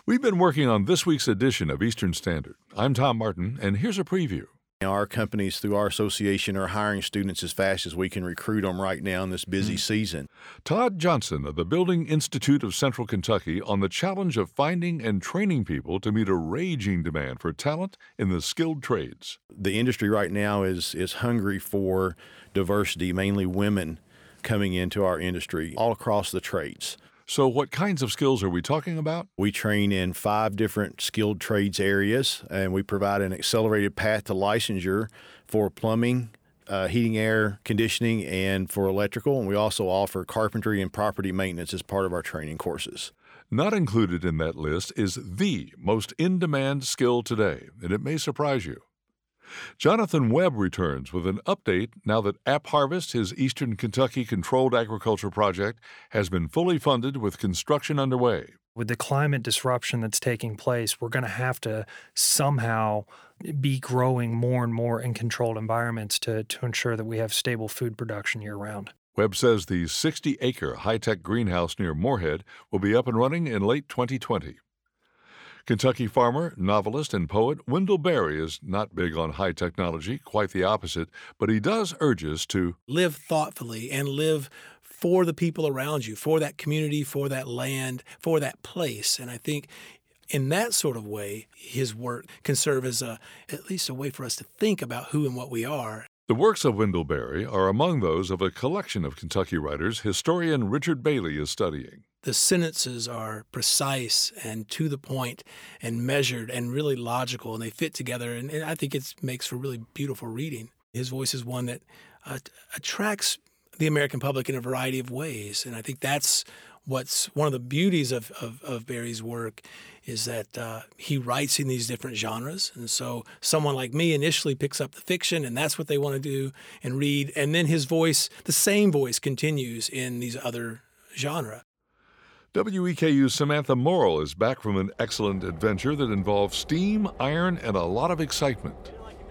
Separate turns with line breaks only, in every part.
We've been working on this week's edition of Eastern Standard. I'm Tom Martin, and here's a preview.
Our companies, through our association, are hiring students as fast as we can recruit them right now in this busy season.
Todd Johnson of the Building Institute of Central Kentucky on the challenge of finding and training people to meet a raging demand for talent in the skilled trades.
The industry right now is hungry for diversity, mainly women coming into our industry all across the trades.
So what kinds of skills are we talking about?
We train in 5 different skilled trades areas, and we provide an accelerated path to licensure for plumbing, heating, air conditioning, and for electrical. And we also offer carpentry and property maintenance as part of our training courses.
Not included in that list is the most in-demand skill today, and it may surprise you. Jonathan Webb returns with an update now that AppHarvest, his Eastern Kentucky controlled agriculture project, has been fully funded with construction underway.
With the climate disruption that's taking place, we're going to have to somehow be growing more and more in controlled environments to ensure that we have stable food production year-round.
Webb says the 60-acre high-tech greenhouse near Moorhead will be up and running in late 2020. Kentucky farmer, novelist, and poet Wendell Berry is not big on high technology, quite the opposite, but he does urge us to
live thoughtfully and live for the people around you, for that community, for that land, for that place. And I think in that sort of way, his work can serve as at least a way for us to think about who and what we are.
The works of Wendell Berry are among those of a collection of Kentucky writers historian Richard Bailey is studying.
The sentences are precise and to the point and measured and really logical, and they fit together, and I think it makes for really beautiful reading. His voice is one that attracts the American public in a variety of ways, and I think that's what's one of the beauties of Berry's work is that he writes in these different genres. And so someone like me initially picks up the fiction, and that's what they want to do and read, and then his voice, the same voice, continues in these other genres.
WEKU's Samantha Morrill is back from an excellent adventure that involves steam, iron, and a lot of excitement.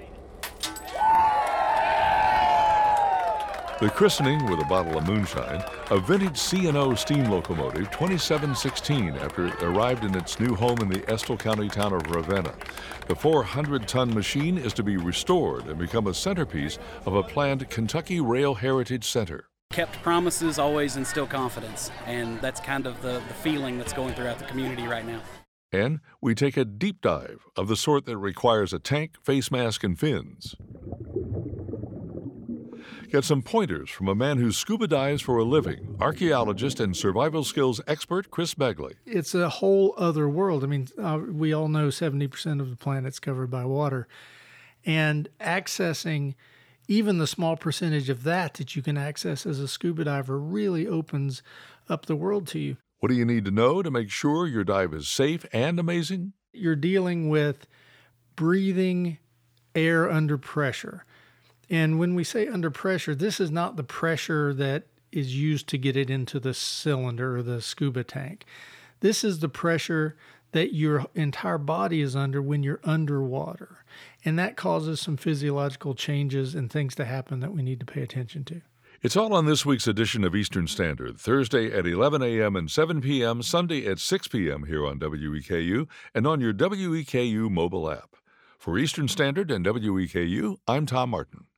The christening with a bottle of moonshine, a vintage C&O steam locomotive 2716 after it arrived in its new home in the Estill County town of Ravenna. The 400-ton machine is to be restored and become a centerpiece of a planned Kentucky Rail Heritage Center.
Kept promises always instill confidence, and that's kind of the feeling that's going throughout the community right now.
And we take a deep dive of the sort that requires a tank, face mask, and fins. Get some pointers from a man who scuba dives for a living, archaeologist and survival skills expert Chris Begley.
It's a whole other world. I mean, we all know 70% of the planet's covered by water, and accessing even the small percentage of that you can access as a scuba diver really opens up the world to you.
What do you need to know to make sure your dive is safe and amazing?
You're dealing with breathing air under pressure. And when we say under pressure, this is not the pressure that is used to get it into the cylinder or the scuba tank. This is the pressure that your entire body is under when you're underwater. And that causes some physiological changes and things to happen that we need to pay attention to.
It's all on this week's edition of Eastern Standard, Thursday at 11 a.m. and 7 p.m., Sunday at 6 p.m. here on WEKU and on your WEKU mobile app. For Eastern Standard and WEKU, I'm Tom Martin.